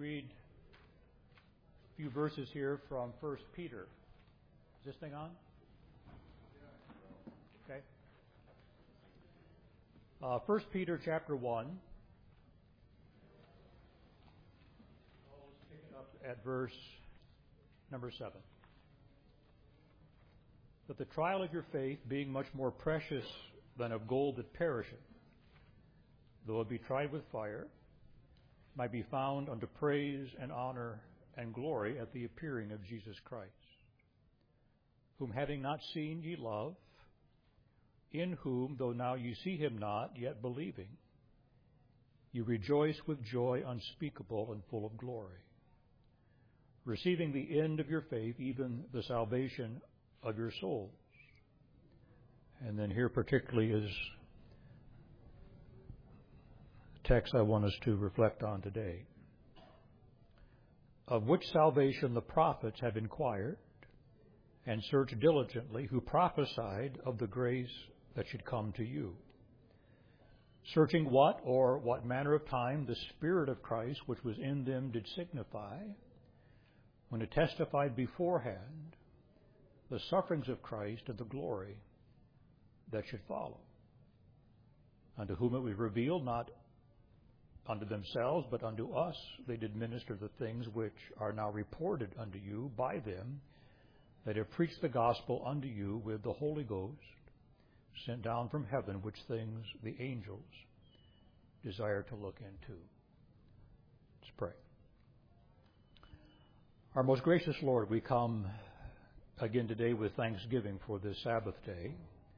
read a few verses here from 1 Peter. Is this thing on? Okay. 1 Peter chapter 1. Let's pick it up at verse number 7. That the trial of your faith, being much more precious than of gold that perisheth, though it be tried with fire, might be found unto praise and honor and glory at the appearing of Jesus Christ, whom having not seen ye love, in whom, though now ye see him not, yet believing, ye rejoice with joy unspeakable and full of glory, receiving the end of your faith, even the salvation of your souls. And then here particularly is the text I want us to reflect on today. Of which salvation the prophets have inquired and searched diligently, who prophesied of the grace that should come to you. Searching what or what manner of time the Spirit of Christ which was in them did signify, when it testified beforehand the sufferings of Christ and the glory that should follow, unto whom it was revealed, not unto themselves, but unto us they did minister the things which are now reported unto you by them that have preached the gospel unto you with the Holy Ghost, sent down from heaven, which things the angels desire to look into. Let's pray. Our most gracious Lord, we come again today with thanksgiving for this Sabbath day,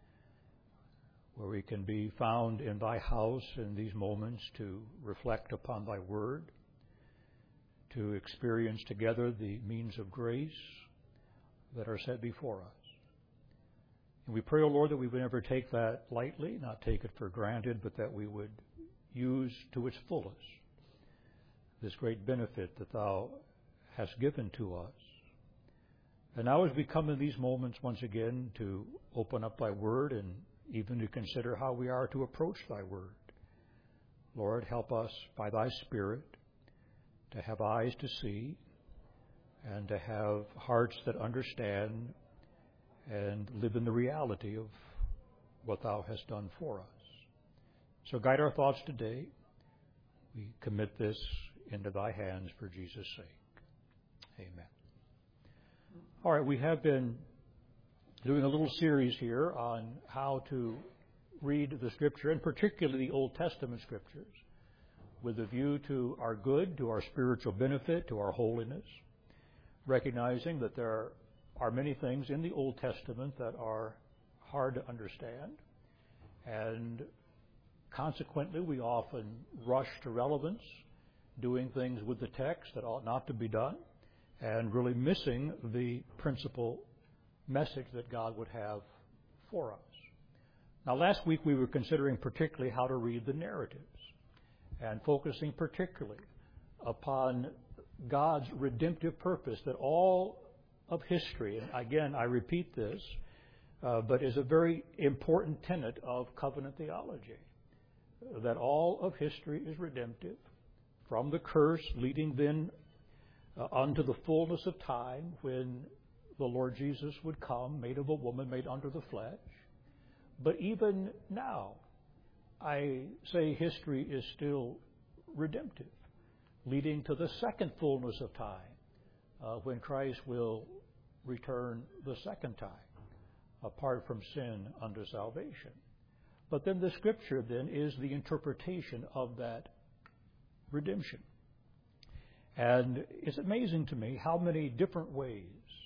where we can be found in thy house in these moments to reflect upon thy word, to experience together the means of grace that are set before us. And we pray, O Lord, that we would never take that lightly, not take it for granted, but that we would use to its fullest this great benefit that thou hast given to us. And now as we come in these moments once again to open up thy word and even to consider how we are to approach thy word, Lord, help us by thy Spirit to have eyes to see and to have hearts that understand and live in the reality of what thou hast done for us. So guide our thoughts today. We commit this into thy hands for Jesus' sake. Amen. All right, we have been doing a little series here on how to read the Scripture, and particularly the Old Testament Scriptures, with a view to our good, to our spiritual benefit, to our holiness, recognizing that there are many things in the Old Testament that are hard to understand, and consequently we often rush to relevance, doing things with the text that ought not to be done, and really missing the principal message that God would have for us. Now, last week we were considering particularly how to read the narratives, and focusing particularly upon God's redemptive purpose, that all of history, and again I repeat this, but is a very important tenet of covenant theology, that all of history is redemptive, from the curse leading then unto the fullness of time when the Lord Jesus would come, made of a woman, made under the flesh. But even now, I say history is still redemptive, leading to the second fullness of time, when Christ will return the second time, apart from sin unto salvation. But then the Scripture then is the interpretation of that redemption. And it's amazing to me how many different ways.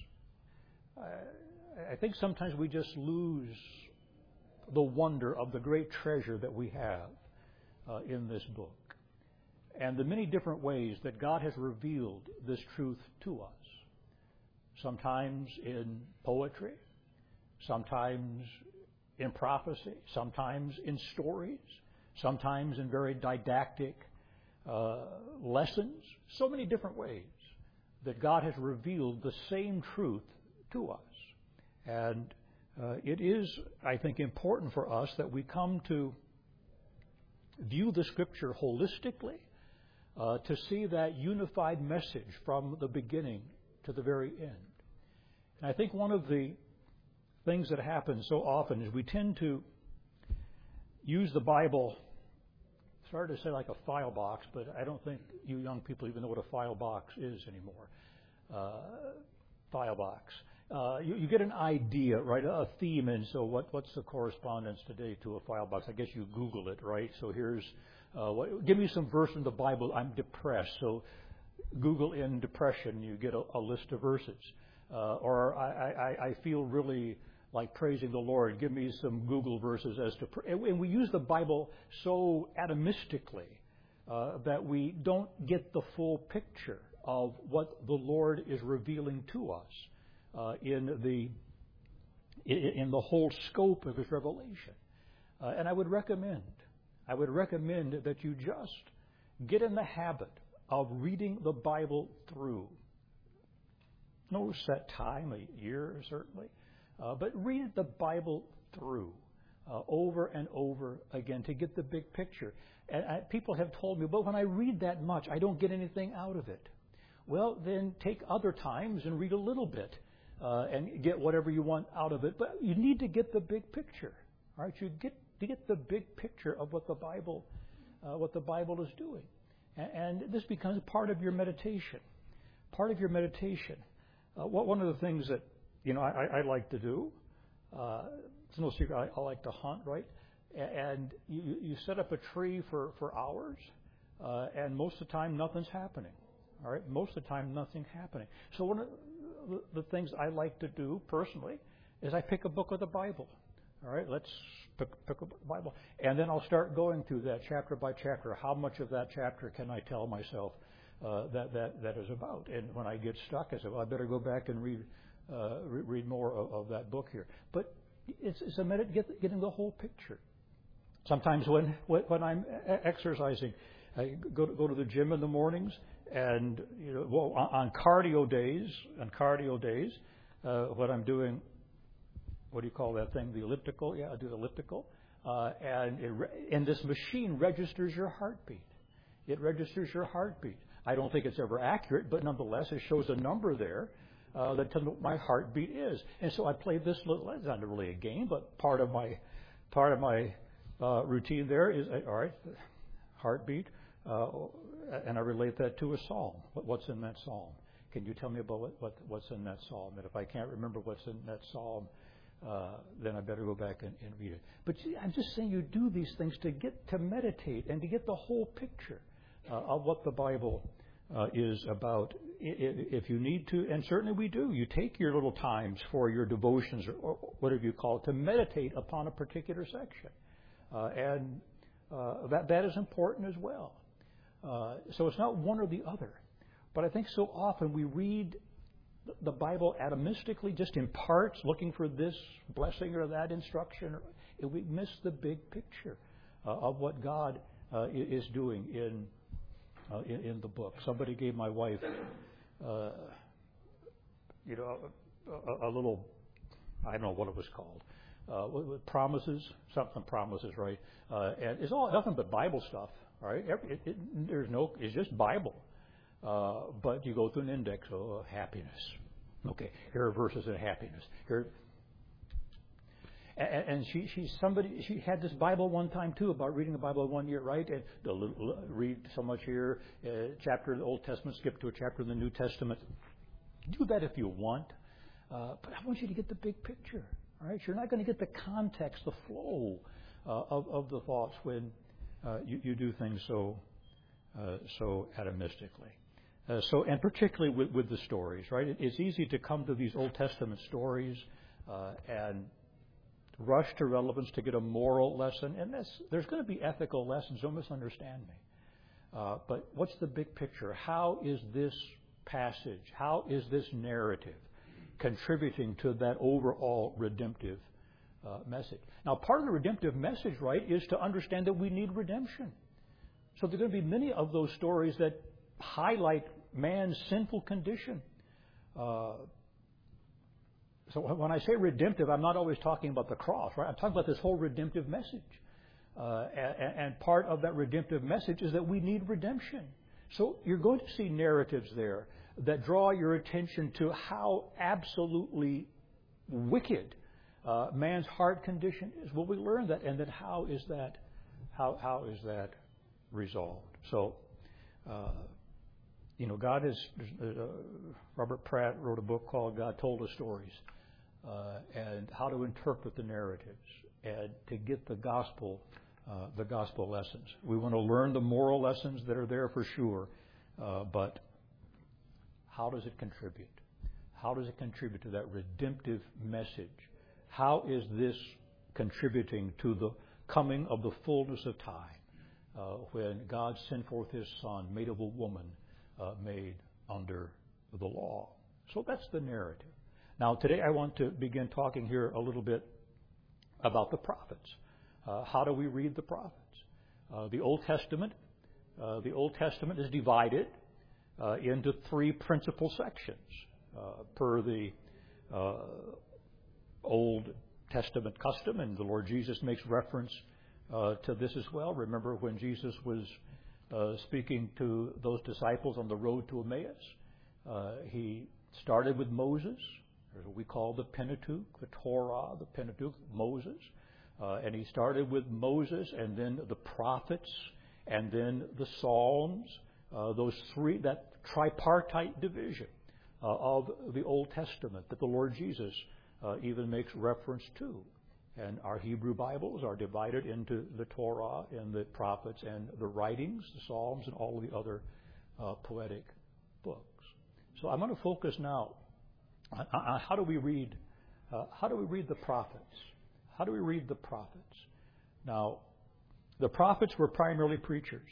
I think sometimes we just lose the wonder of the great treasure that we have in this book, and the many different ways that God has revealed this truth to us. Sometimes in poetry, sometimes in prophecy, sometimes in stories, sometimes in very didactic lessons. So many different ways that God has revealed the same truth to us. And it is, I think, important for us that we come to view the Scripture holistically, to see that unified message from the beginning to the very end. And I think one of the things that happens so often is we tend to use the Bible, sorry to say like a file box, but I don't think you young people even know what a file box is anymore. File box. You get an idea, right? A theme, and so what's the correspondence today to a file box? I guess you Google it, right? So here's, give me some verse in the Bible. I'm depressed, so Google in depression, you get a list of verses. Or I feel really like praising the Lord. Give me some Google verses as to, and we use the Bible so atomistically that we don't get the full picture of what the Lord is revealing to us in the whole scope of His revelation. And I would recommend that you just get in the habit of reading the Bible through. No set time, a year certainly, but read the Bible through over and over again to get the big picture. And people have told me, but when I read that much, I don't get anything out of it. Well, then take other times and read a little bit and get whatever you want out of it. But you need to get the big picture. All right, you get to get the big picture of what the Bible is doing, and this becomes part of your meditation. Part of your meditation. One of the things that I like to do, it's no secret, I like to hunt, right? And you set up a tree for hours, and most of the time nothing's happening. All right, most of the time nothing's happening. So one of the things I like to do personally is I pick a book of the Bible. All right, let's pick a Bible, and then I'll start going through that chapter by chapter. How much of that chapter can I tell myself that is about? And when I get stuck, I say, well, I better go back and read more of that book here. But it's getting the whole picture. Sometimes when I'm exercising, I go to the gym in the mornings, and on cardio days, what I'm doing. What do you call that thing? The elliptical? Yeah, I do the elliptical. And this machine registers your heartbeat. It registers your heartbeat. I don't think it's ever accurate, but nonetheless, it shows a number there that tells me what my heartbeat is. And so I play this little. It's not really a game, but part of my routine there is all right, heartbeat, and I relate that to a psalm. What's in that psalm? Can you tell me about what's in that psalm? And if I can't remember what's in that psalm, then I better go back and read it. But I'm just saying you do these things to meditate and to get the whole picture of what the Bible is about. If you need to, and certainly we do, you take your little times for your devotions or whatever you call it to meditate upon a particular section. And that is important as well. So it's not one or the other. But I think so often we read the Bible atomistically, just in parts, looking for this blessing or that instruction, and we miss the big picture of what God is doing in the book. Somebody gave my wife, a little, I don't know what it was called, promises, something promises, right? And it's all nothing but Bible stuff, right? It's just Bible. But you go through an index of happiness. Okay, here are verses in happiness. And she had this Bible one time too about reading the Bible 1 year, right? And read so much here, chapter of the Old Testament, skip to a chapter in the New Testament. Do that if you want, but I want you to get the big picture. All right, you're not going to get the context, the flow of the thoughts when you do things so atomistically. And particularly with the stories, right? It's easy to come to these Old Testament stories and rush to relevance to get a moral lesson. And there's going to be ethical lessons, don't misunderstand me. But what's the big picture? How is this passage, how is this narrative contributing to that overall redemptive message? Now, part of the redemptive message, right, is to understand that we need redemption. So there are going to be many of those stories that highlight man's sinful condition. So when I say redemptive, I'm not always talking about the cross, right? I'm talking about this whole redemptive message. And part of that redemptive message is that we need redemption. So you're going to see narratives there that draw your attention to how absolutely wicked man's heart condition is. Well, we learn that, and then how is that resolved? So, God is. Robert Pratt wrote a book called "God Told Us Stories," and how to interpret the narratives and to get the gospel lessons. We want to learn the moral lessons that are there for sure, but how does it contribute? How does it contribute to that redemptive message? How is this contributing to the coming of the fullness of time when God sent forth His Son, made of a woman, made under the law? So that's the narrative. Now, today I want to begin talking here a little bit about the prophets. How do we read the prophets? The Old Testament is divided into three principal sections per the Old Testament custom, and the Lord Jesus makes reference to this as well. Remember when Jesus was speaking to those disciples on the road to Emmaus, He started with Moses. There's what we call the Pentateuch, the Torah, the Pentateuch, Moses. And He started with Moses and then the prophets and then the Psalms, those three, that tripartite division of the Old Testament that the Lord Jesus even makes reference to. And our Hebrew Bibles are divided into the Torah and the prophets and the writings, the Psalms, and all of the other poetic books. So I'm going to focus now on how do we read the prophets? How do we read the prophets? Now, the prophets were primarily preachers,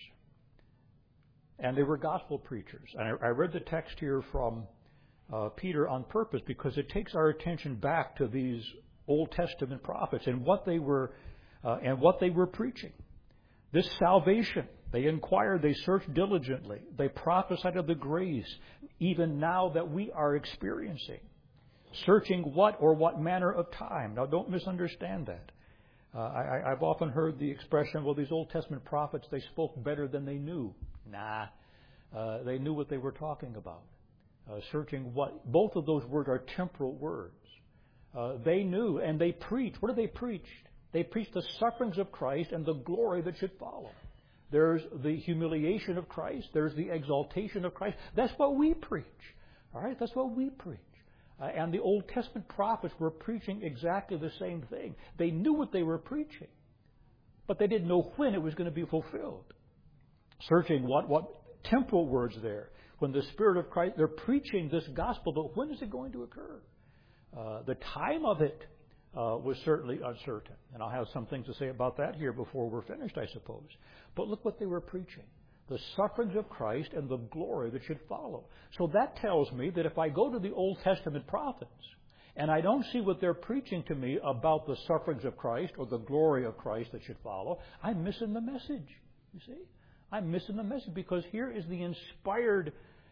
and they were gospel preachers. And I read the text here from Peter on purpose because it takes our attention back to these Old Testament prophets and what they were preaching. This salvation, they inquired, they searched diligently, they prophesied of the grace, even now that we are experiencing. Searching what manner of time. Now, don't misunderstand that. I've often heard the expression, well, these Old Testament prophets, they spoke better than they knew. Nah, they knew what they were talking about. Searching what? Both of those words are temporal words. They knew and they preached. What did they preach? They preached the sufferings of Christ and the glory that should follow. There's the humiliation of Christ. There's the exaltation of Christ. That's what we preach. All right? That's what we preach. And the Old Testament prophets were preaching exactly the same thing. They knew what they were preaching, but they didn't know when it was going to be fulfilled. Searching what temporal words there. When the Spirit of Christ, they're preaching this gospel, but when is it going to occur? The time of it was certainly uncertain. And I'll have some things to say about that here before we're finished, I suppose. But look what they were preaching. The sufferings of Christ and the glory that should follow. So that tells me that if I go to the Old Testament prophets and I don't see what they're preaching to me about the sufferings of Christ or the glory of Christ that should follow, I'm missing the message. You see? I'm missing the message because here is the inspired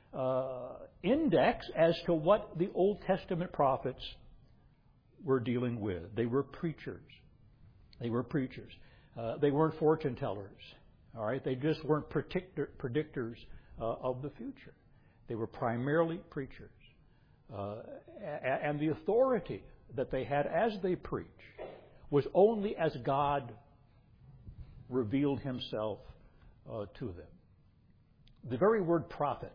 index as to what the Old Testament prophets were dealing with. They were preachers. They were preachers. They weren't fortune tellers. All right, they just weren't predictors of the future. They were primarily preachers. And the authority that they had as they preached was only as God revealed Himself to them. The very word prophet,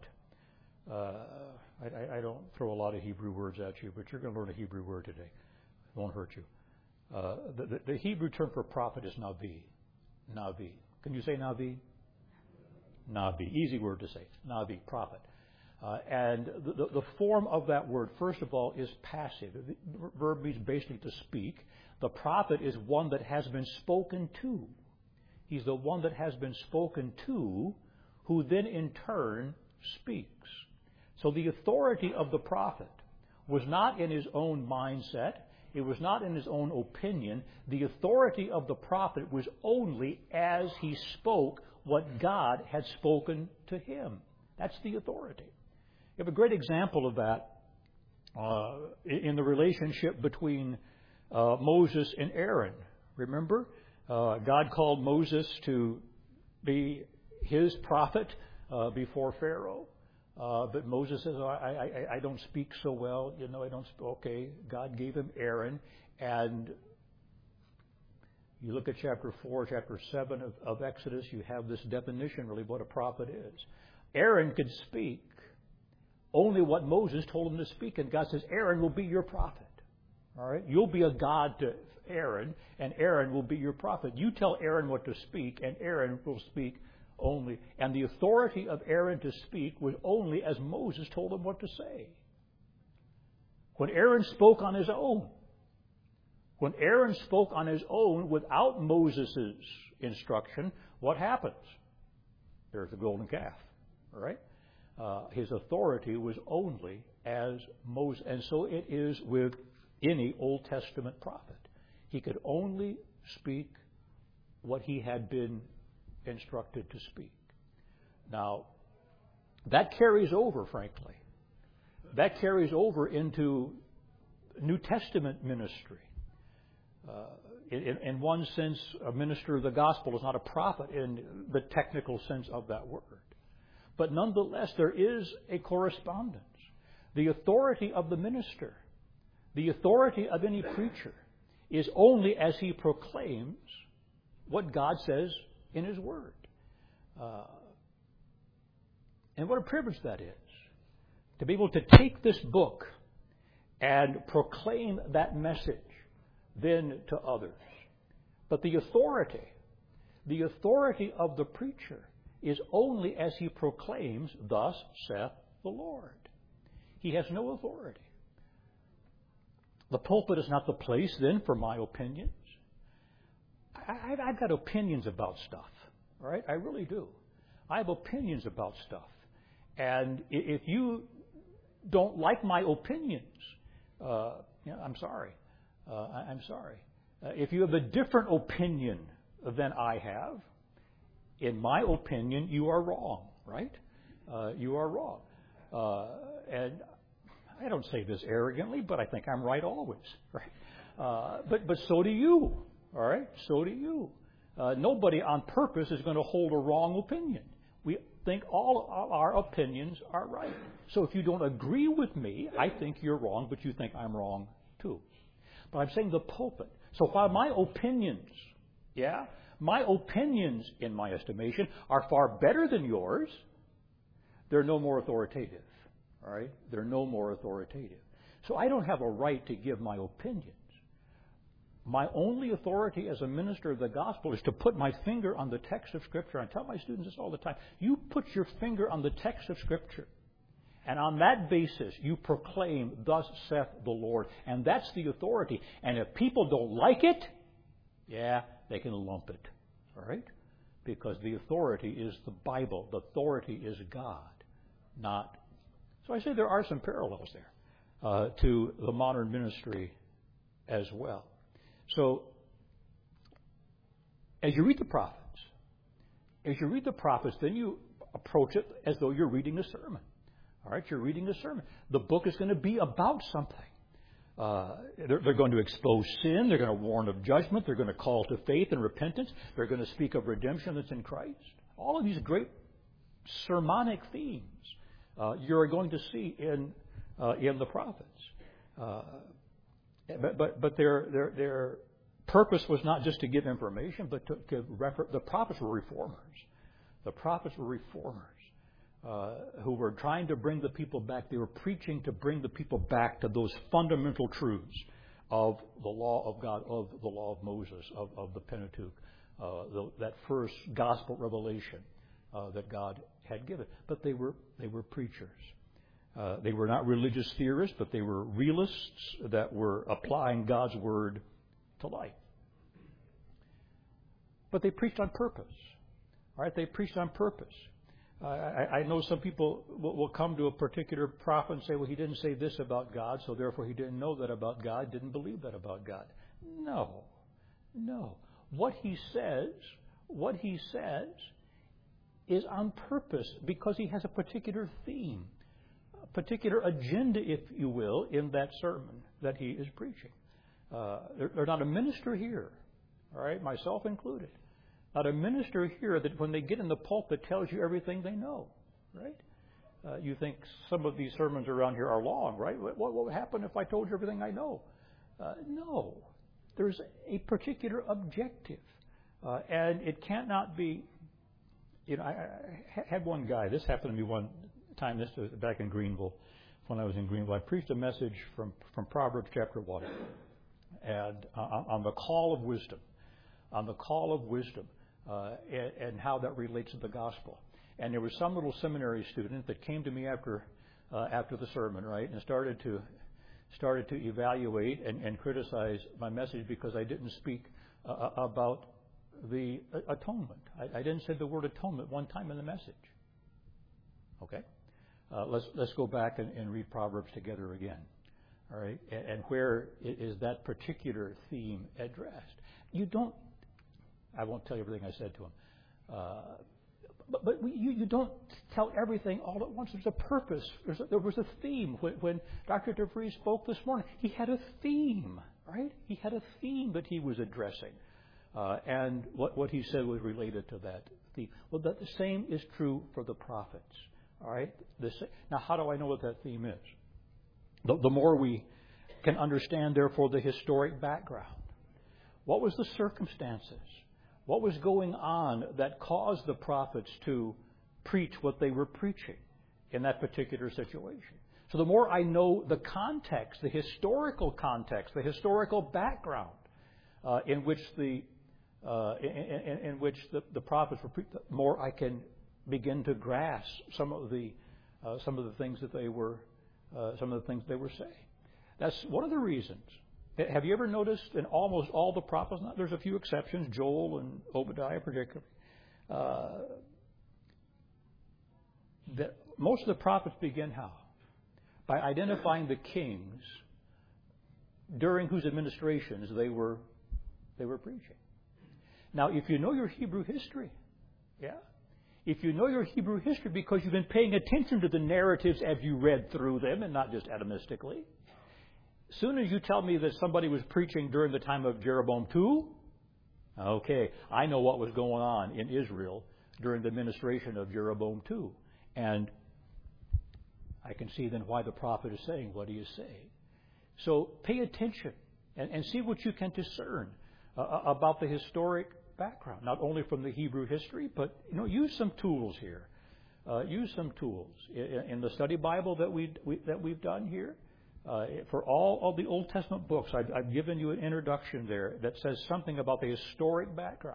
I don't throw a lot of Hebrew words at you, but you're going to learn a Hebrew word today. It won't hurt you. The Hebrew term for prophet is navi. Navi. Can you say Navi? Navi. Easy word to say. Navi, prophet. And the form of that word, first of all, is passive. The verb means basically to speak. The prophet is one that has been spoken to. He's the one that has been spoken to, who then in turn speaks. So the authority of the prophet was not in his own mindset. It was not in his own opinion. The authority of the prophet was only as he spoke what God had spoken to him. That's the authority. You have a great example of that in the relationship between Moses and Aaron. Remember? God called Moses to be His prophet before Pharaoh. But Moses says, I don't speak so well. I don't speak. Okay, God gave him Aaron. And you look at chapter 4, chapter 7 of Exodus, you have this definition really what a prophet is. Aaron could speak only what Moses told him to speak. And God says, Aaron will be your prophet. All right? You'll be a God to Aaron, and Aaron will be your prophet. You tell Aaron what to speak, and Aaron will speak only. And the authority of Aaron to speak was only as Moses told him what to say. When Aaron spoke on his own, without Moses' instruction, what happens? There's the golden calf. All right? His authority was only as Moses. And so it is with any Old Testament prophet. He could only speak what he had been instructed to speak. Now, that carries over, frankly. That carries over into New Testament ministry. In one sense, a minister of the gospel is not a prophet in the technical sense of that word. But nonetheless, there is a correspondence. The authority of the minister, the authority of any preacher, is only as he proclaims what God says in His Word. And what a privilege that is, to be able to take this book and proclaim that message then to others. But the authority of the preacher is only as he proclaims, "Thus saith the Lord." He has no authority. The pulpit is not the place then for my opinions. I've got opinions about stuff, all right? I really do. I have opinions about stuff. And if you don't like my opinions, I'm sorry. I'm sorry. If you have a different opinion than I have, in my opinion, you are wrong, right? You are wrong. And I don't say this arrogantly, but I think I'm right always, right? But so do you, all right? So do you. Nobody on purpose is going to hold a wrong opinion. We think all of our opinions are right. So if you don't agree with me, I think you're wrong, but you think I'm wrong too. But I'm saying the pulpit. So while my opinions, my opinions, in my estimation, are far better than yours, they're no more authoritative. All right? They're no more authoritative. So I don't have a right to give my opinions. My only authority as a minister of the gospel is to put my finger on the text of Scripture. I tell my students this all the time. You put your finger on the text of Scripture, and on that basis you proclaim, "Thus saith the Lord." And that's the authority. And if people don't like it, they can lump it. All right? Because the authority is the Bible. The authority is God, not. So I say there are some parallels there to the modern ministry as well. So, as you read the prophets, then you approach it as though you're reading a sermon. All right, you're reading a sermon. The book is going to be about something. They're going to expose sin. They're going to warn of judgment. They're going to call to faith and repentance. They're going to speak of redemption that's in Christ. All of these great sermonic themes you're going to see in the prophets. But their purpose was not just to give information, but to give reference. The prophets were reformers. The prophets were reformers who were trying to bring the people back. They were preaching to bring the people back to those fundamental truths of the law of God, of the law of Moses, of the Pentateuch, that first gospel revelation that God had given. But they were preachers. They were not religious theorists, but they were realists that were applying God's Word to life. But they preached on purpose. All right, they preached on purpose. I know some people will come to a particular prophet and say, well, he didn't say this about God, so therefore he didn't know that about God, didn't believe that about God. No. What he says is on purpose because he has a particular theme, a particular agenda, if you will, in that sermon that he is preaching. They're not a minister here, all right, myself included. Not a minister here that when they get in the pulpit tells you everything they know. right? You think some of these sermons around here are long, right? What would happen if I told you everything I know? No. There's a particular objective. And it cannot be, I had one guy, this happened to me one time, this was back in Greenville, when I was in Greenville. I preached a message from Proverbs chapter 1, and on the call of wisdom, and how that relates to the gospel. And there was some little seminary student that came to me after the sermon, right, and started to evaluate and criticize my message because I didn't speak about the atonement. I didn't say the word atonement one time in the message. Okay, let's go back and read Proverbs together again. All right, and where is that particular theme addressed? I won't tell you everything I said to him. But you don't tell everything all at once. There's a purpose. There was a theme. When Dr. DeVries spoke this morning, he had a theme, right? He had a theme that he was addressing. And what he said was related to that theme. Well, the same is true for the prophets, all right? Now, how do I know what that theme is? The more we can understand, therefore, the historic background. What was the circumstances? What was going on that caused the prophets to preach what they were preaching in that particular situation? So the more I know the context, the historical background in which the prophets were preaching, the more I can begin to grasp some of the things that they were saying. That's one of the reasons. Have you ever noticed in almost all the prophets, there's a few exceptions, Joel and Obadiah particularly, that most of the prophets begin how? By identifying the kings during whose administrations they were preaching. Now, if you know your Hebrew history, because you've been paying attention to the narratives as you read through them and not just atomistically, as soon as you tell me that somebody was preaching during the time of Jeroboam II, okay, I know what was going on in Israel during the administration of Jeroboam II. And I can see then why the prophet is saying what he is saying. So pay attention and see what you can discern about the historic background, not only from the Hebrew history, but use some tools here. Use some tools in the study Bible that we've done here. For all of the Old Testament books, I've given you an introduction there that says something about the historic background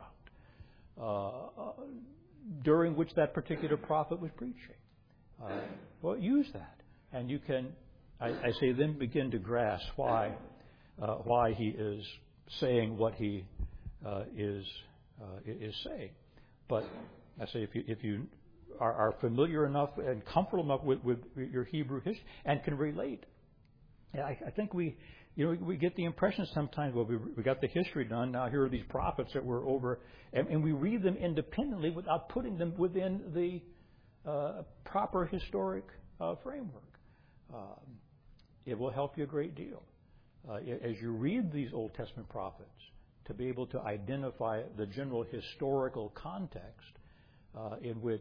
during which that particular prophet was preaching. Well, use that, and you can, I say, then begin to grasp why he is saying what he is saying. But I say, if you are familiar enough and comfortable enough with your Hebrew history and can relate. I think we get the impression sometimes, well, we got the history done. Now here are these prophets that were over, and we read them independently without putting them within the proper historic framework. It will help you a great deal as you read these Old Testament prophets to be able to identify the general historical context in which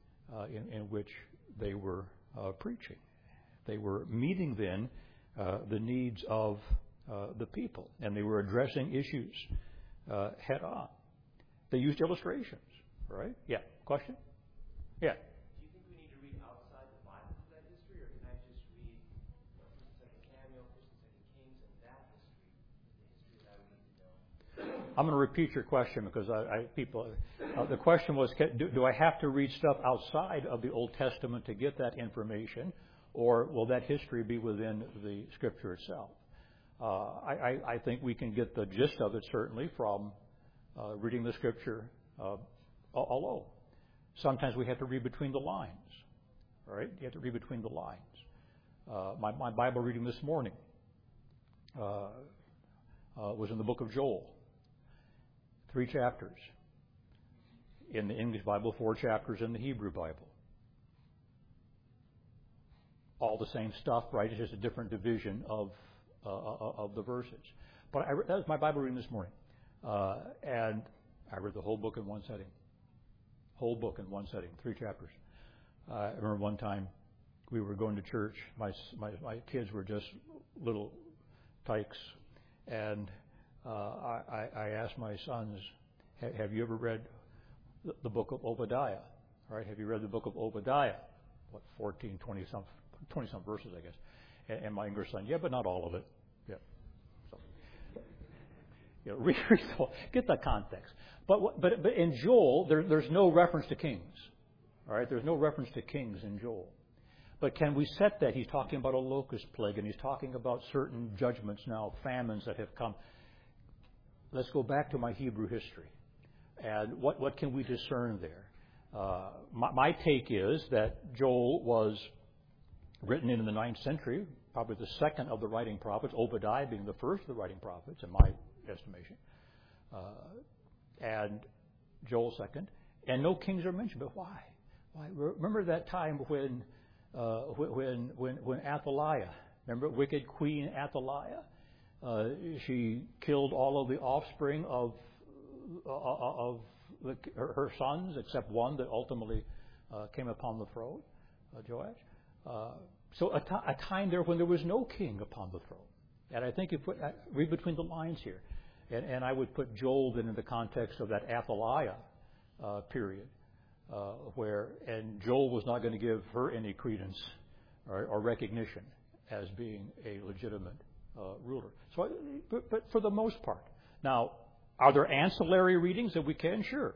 they were preaching. They were meeting then the needs of the people, and they were addressing issues head on. They used illustrations, right? Yeah. Question? Yeah. Do you think we need to read outside the Bible for that history, or can I just read 1 Samuel, 1 Kings, and that history is the history that I would need to know? I'm going to repeat your question because the question was, do I have to read stuff outside of the Old Testament to get that information? Or will that history be within the Scripture itself? I think we can get the gist of it, certainly, from reading the Scripture alone. Sometimes we have to read between the lines, right? You have to read between the lines. My Bible reading this morning was in the book of Joel. 3 chapters in the English Bible, 4 chapters in the Hebrew Bible. All the same stuff, right? It's just a different division of the verses. But that was my Bible reading this morning. And I read the whole book in one setting. Whole book in one setting, 3 chapters. I remember one time we were going to church. My kids were just little tykes, and I asked my sons, "Have you ever read the book of Obadiah? All right, have you read the book of Obadiah? What, 14, 20 some verses, I guess." And my younger son, "Yeah, but not all of it." Yeah. So, read get the context. But in Joel, there's no reference to kings. All right, there's no reference to kings in Joel. But can we set that? He's talking about a locust plague, and he's talking about certain judgments now, famines that have come. Let's go back to my Hebrew history. And what can we discern there? My take is that Joel was written in the 9th century, probably the second of the writing prophets, Obadiah being the first of the writing prophets, in my estimation, and Joel second. And no kings are mentioned, but why? Why? Remember that time when Athaliah, remember wicked Queen Athaliah, she killed all of the offspring of her sons, except one that ultimately came upon the throne, Joash. So a time there when there was no king upon the throne. And I think read between the lines here. And I would put Joel then in the context of that Athaliah period, and Joel was not going to give her any credence or recognition as being a legitimate ruler. So, but for the most part. Now, are there ancillary readings that we can? Sure.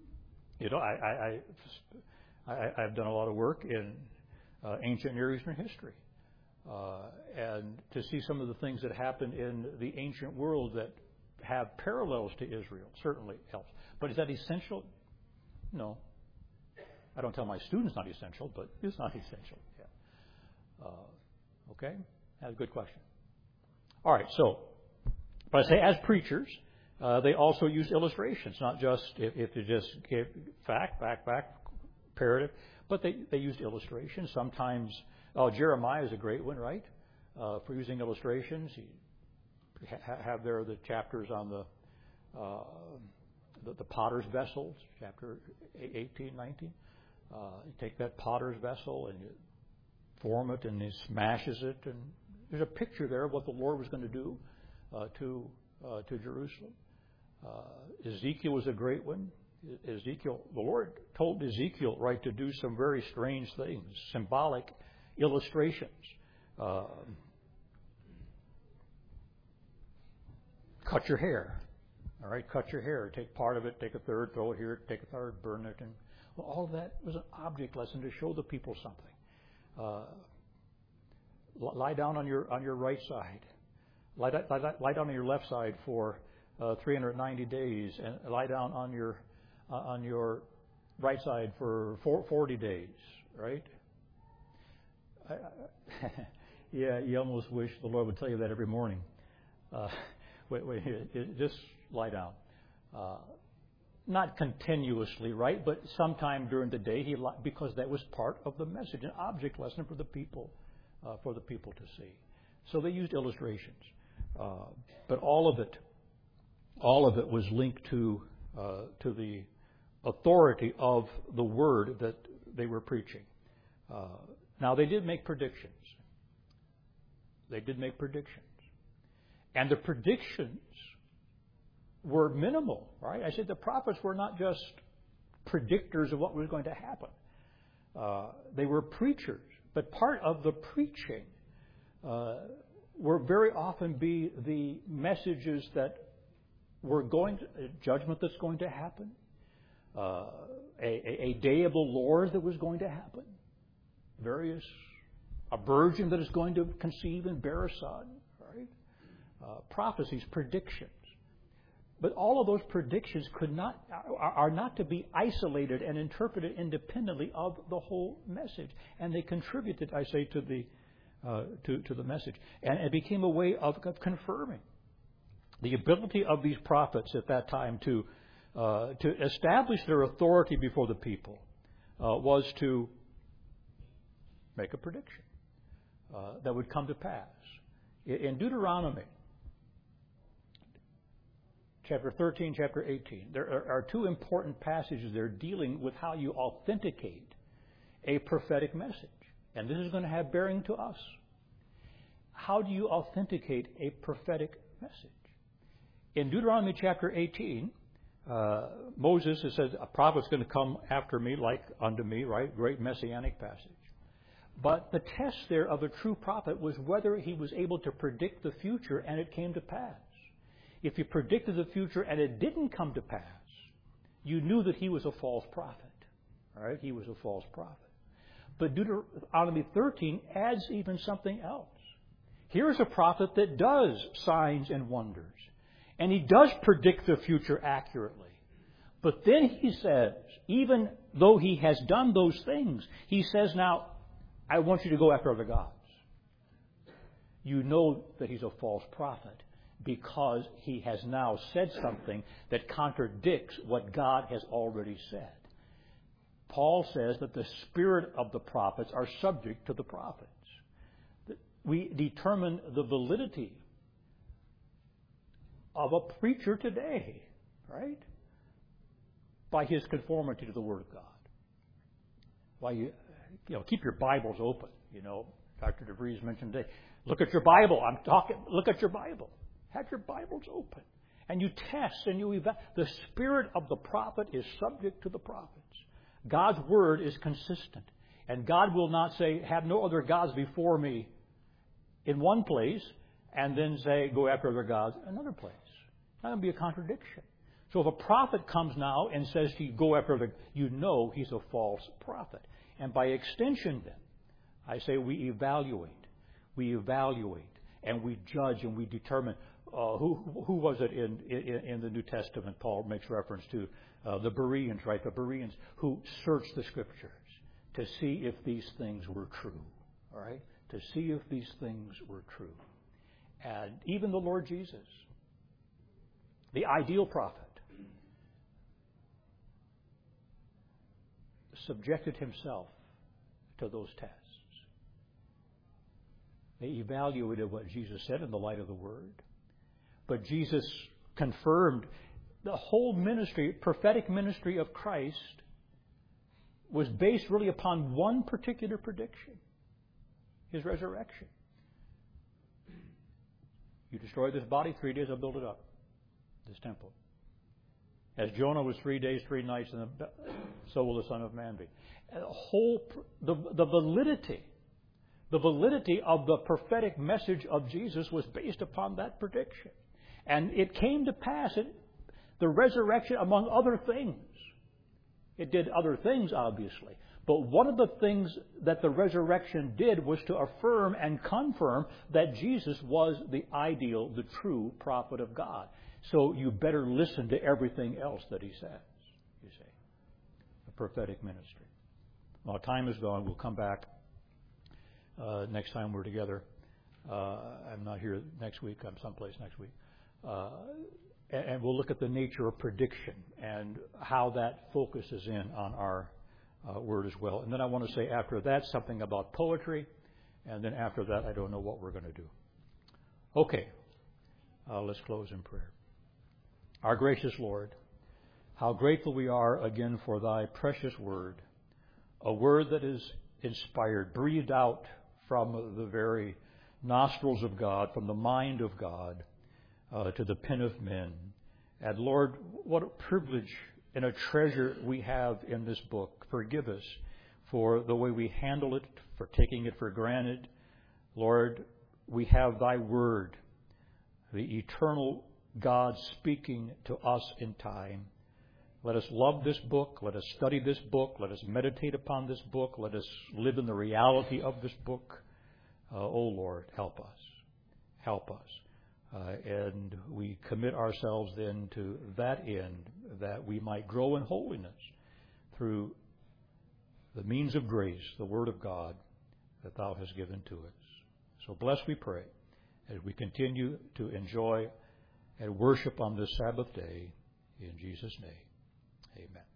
I've done a lot of work in ancient Near Eastern history, and to see some of the things that happened in the ancient world that have parallels to Israel certainly helps. But is that essential? No. I don't tell my students not essential, but it's not essential. Yeah. Okay? That's a good question. All right, so, but I say as preachers, they also use illustrations, not just if they just give fact, imperative, but they used illustrations. Sometimes, Jeremiah is a great one, right? For using illustrations. You have there the chapters on the potter's vessels, chapter 18, 19. You take that potter's vessel and you form it and he smashes it, and there's a picture there of what the Lord was going to do to Jerusalem. Ezekiel was a great one. The Lord told Ezekiel, right, to do some very strange things, symbolic illustrations. Cut your hair. All right, cut your hair. Take part of it, take a third, throw it here, take a third, burn it. And all of that was an object lesson to show the people something. Lie down on your right side. Lie down on your left side for 390 days, and lie down on your right side for 40 days. Right? Yeah, you almost wish the Lord would tell you that every morning. Just lie down. Not continuously, right? But sometime during the day, because that was part of the message, an object lesson for the people to see. So they used illustrations, but all of it was linked to the authority of the word that they were preaching. Now they did make predictions. And the predictions were minimal, right? I said the prophets were not just predictors of what was going to happen. They were preachers. But part of the preaching were very often be the messages that were judgment that's going to happen, a day of the Lord that was going to happen, a virgin that is going to conceive and bear a son, right? Prophecies, predictions. But all of those predictions are not to be isolated and interpreted independently of the whole message, and they contributed, I say, to the message, and it became a way of confirming the ability of these prophets at that time to establish their authority before the people was to make a prediction that would come to pass. In Deuteronomy, chapter 13, chapter 18, there are two important passages there dealing with how you authenticate a prophetic message. And this is going to have bearing to us. How do you authenticate a prophetic message? In Deuteronomy chapter 18, Moses says, a prophet's going to come after me, like unto me, right? Great messianic passage. But the test there of a true prophet was whether he was able to predict the future and it came to pass. If he predicted the future and it didn't come to pass, you knew that he was a false prophet. All right? He was a false prophet. But Deuteronomy 13 adds even something else. Here's a prophet that does signs and wonders. And he does predict the future accurately. But then he says, even though he has done those things, he says, now, I want you to go after other gods. You know that he's a false prophet because he has now said something that contradicts what God has already said. Paul says that the spirit of the prophets are subject to the prophets. We determine the validity of a preacher today, right? By his conformity to the Word of God. Why you keep your Bibles open. Dr. DeVries mentioned today. Look at your Bible. Look at your Bible. Have your Bibles open. And you test and you evaluate. The spirit of the prophet is subject to the prophets. God's Word is consistent. And God will not say, have no other gods before me in one place, and then say, go after other gods in another place. It's not going to be a contradiction. So if a prophet comes now and says to you, go after other, you know he's a false prophet. And by extension then, I say we evaluate, and we judge and we determine who was it in the New Testament Paul makes reference to, the Bereans, right? The Bereans who searched the Scriptures to see if these things were true, all right? To see if these things were true. And even the Lord Jesus, the ideal prophet, subjected himself to those tests. They evaluated what Jesus said in the light of the Word. But Jesus confirmed the whole ministry, prophetic ministry of Christ was based really upon one particular prediction. His resurrection. You destroy this body, 3 days I'll build it up. This temple. As Jonah was 3 days, 3 nights, and so will the Son of Man be. The validity of the prophetic message of Jesus was based upon that prediction. And it came to pass. The resurrection, among other things. It did other things, obviously. But one of the things that the resurrection did was to affirm and confirm that Jesus was the ideal, the true prophet of God. So you better listen to everything else that he says, you see. The prophetic ministry. Well, time is gone. We'll come back next time we're together. I'm not here next week. I'm someplace next week. And we'll look at the nature of prediction and how that focuses in on our word as well. And then I want to say after that something about poetry. And then after that, I don't know what we're going to do. Okay. Let's close in prayer. Our gracious Lord, how grateful we are again for thy precious word, a word that is inspired, breathed out from the very nostrils of God, from the mind of God, to the pen of men. And Lord, what a privilege and a treasure we have in this book. Forgive us for the way we handle it, for taking it for granted. Lord, we have thy word, the eternal God speaking to us in time. Let us love this book. Let us study this book. Let us meditate upon this book. Let us live in the reality of this book. Oh Lord, help us. Help us. And we commit ourselves then to that end, that we might grow in holiness through the means of grace, the Word of God that Thou hast given to us. So bless, we pray, as we continue to enjoy and worship on this Sabbath day. In Jesus' name, amen.